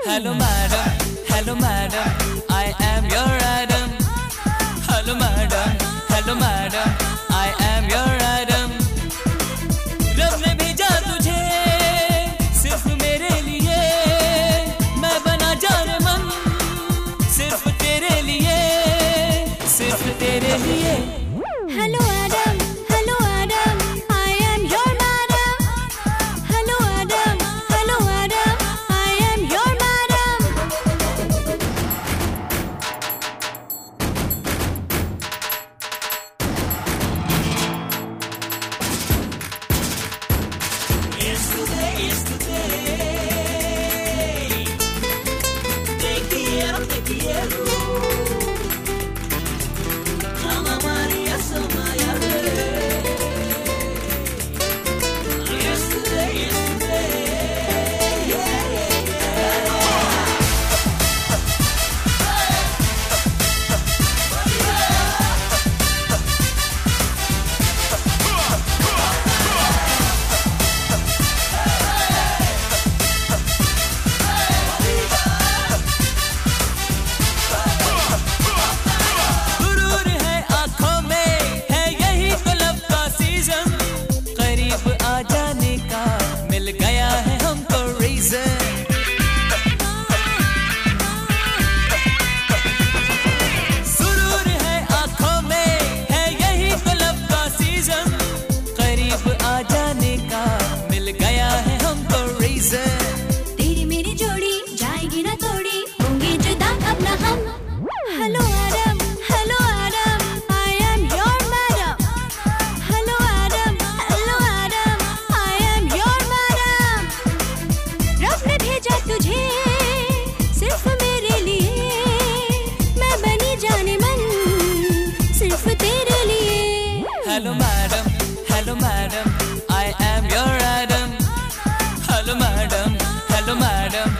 Hello madam, I am your Adam. Hello madam, I am your Adam. रब ने भेजा तुझे सिर्फ मेरे लिए, मैं बना जाने मन सिर्फ तेरे लिए, सिर्फ तेरे लिए. Hello Adam, I am your madam. Hello Adam, I am your madam. Yesterday, te quiero. Llama María Samaya. Yesterday. गुरूर है आँखों में, है यही तो लब का सीजन. करीब आ जाने का मिल गया है हमको रीजन. सुरूर है आँखों में, है यही तो लब का सीजन. करीब आ जाने का मिल गया है हमको रीजन. तेरी मेरी जोड़ी जाएगी ना तोड़ी, होंगे जुदा अब ना हम. Hello Adam, I am your madam. Hello Adam, I am your madam. रब ने भेजा तुझे सिर्फ मेरे लिए, मैं बनी जाने मन सिर्फ तेरे लिए. Hello madam, I am your Adam. Hello madam,